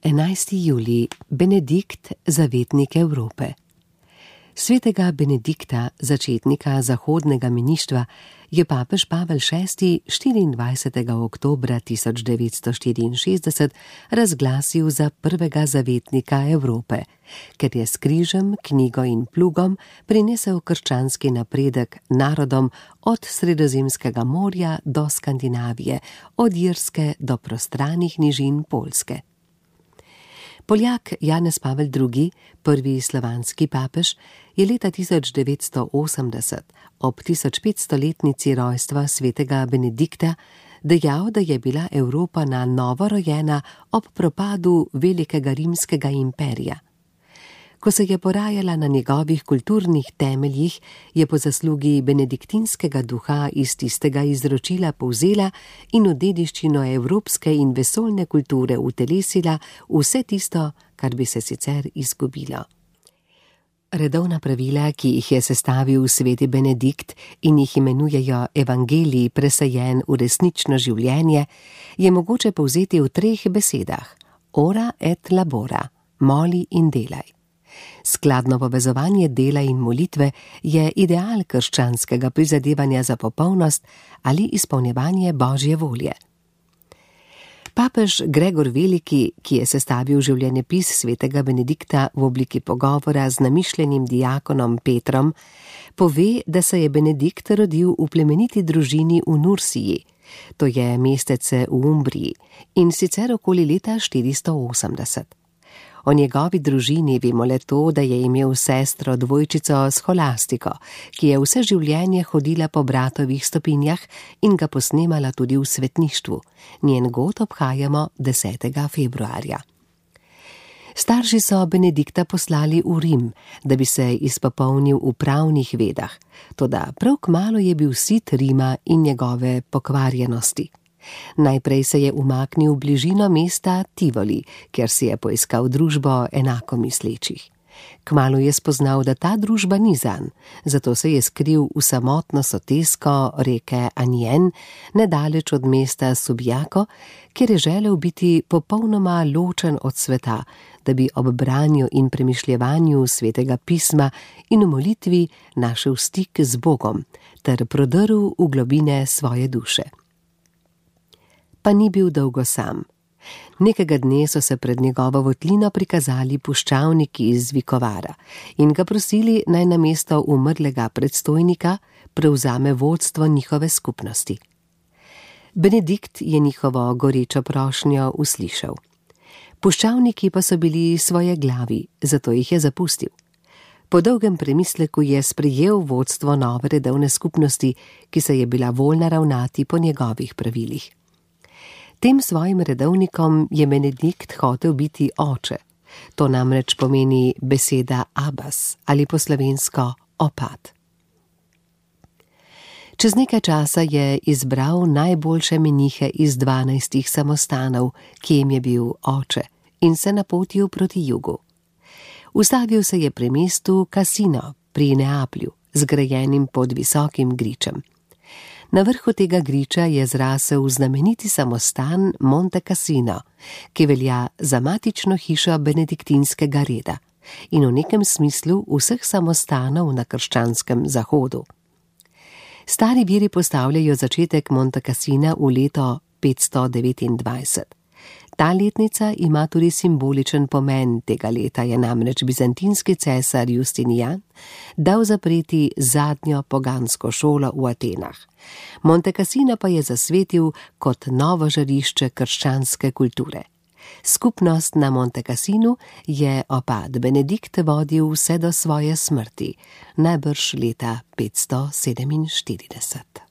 11. julij, Benedikt, zavetnik Evrope. Svetega Benedikta, začetnika zahodnega meništva, je papež Pavel VI. 24. oktobra 1964 razglasil za prvega zavetnika Evrope, ker je s križem, knjigo in plugom prinesel krščanski napredek narodom od Sredozemskega morja do Skandinavije, od Irske do prostranih nižin Poljske. Poljak Janez Pavel II., prvi slovanski papež, je leta 1980 ob 1500-letnici rojstva svetega Benedikta dejal, da je bila Evropa na novo rojena ob propadu velikega rimskega imperija. Ko se je porajala na njegovih kulturnih temeljih, je po zaslugi benediktinskega duha iz tistega izročila povzela in v dediščino evropske in vesoljne kulture utelesila vse tisto, kar bi se sicer izgubilo. Redovna pravila, ki jih je sestavil sveti Benedikt in jih imenujejo evangeliji presajen v resnično življenje, je mogoče povzeti v 3 besedah: ora et labora, moli in delaj. Skladno povezovanje dela in molitve je ideal krščanskega prizadevanja za popolnost ali izpolnjevanje Božje volje. Papež Gregor Veliki, ki je sestavil življenjepis svetega Benedikta v obliki pogovora z namišljenim diakonom Petrom, pove, da se je Benedikt rodil v plemeniti družini v Nursiji, to je mestece v Umbriji, in sicer okoli leta 480. O njegovi družini vemo le to, da je imel sestro dvojčico Scholastiko, ki je vse življenje hodila po bratovih stopinjah in ga posnemala tudi v svetništvu. Njen god obhajamo 10. februarja. Starši so Benedikta poslali v Rim, da bi se izpopolnil v pravnih vedah, toda prav kmalu je bil sit Rima in njegove pokvarjenosti. Najprej se je umaknil v bližino mesta Tivoli, kjer si je poiskal družbo enako mislečih. Kmalu je spoznal, da ta družba ni zanj, zato se je skril v samotno sotesko reke Anjen, nedaleč od mesta Subjako, kjer je želel biti popolnoma ločen od sveta, da bi ob branju in premišljevanju svetega pisma in v molitvi našel stik z Bogom ter prodrl v globine svoje duše. Pa ni bil dolgo sam. Nekega dne so se pred njegovo votlino prikazali puščavniki iz Vikovara in ga prosili, naj namesto umrlega predstojnika prevzame vodstvo njihove skupnosti. Benedikt je njihovo gorečo prošnjo uslišal. Puščavniki pa so bili svoje glavi, zato jih je zapustil. Po dolgem premisleku je sprejel vodstvo nove redovne skupnosti, ki se je bila voljna ravnati po njegovih pravilih. Tem svojim redovnikom je Benedikt hotel biti oče. To namreč pomeni beseda Abbas ali po slovensko opat. Čez nekaj časa je izbral najboljše menihe iz 12 samostanov, ki jim je bil oče, in se napotil proti jugu. Ustavil se je pri mestu Cassino pri Neaplju, zgrajenim pod visokim gričem. Na vrhu tega griča je zrasel znameniti samostan Monte Cassino, ki velja za matično hišo benediktinskega reda in v nekem smislu vseh samostanov na krščanskem zahodu. Stari viri postavljajo začetek Monte Cassina v leto 529. Ta letnica ima tudi simboličen pomen, tega leta je namreč bizantinski cesar Justinian dal zapreti zadnjo pogansko šolo v Atenah. Monte Cassino pa je zasvetil kot novo žarišče krščanske kulture. Skupnost na Monte Cassinu je opat Benedikt vodil vse do svoje smrti, najbrž leta 547.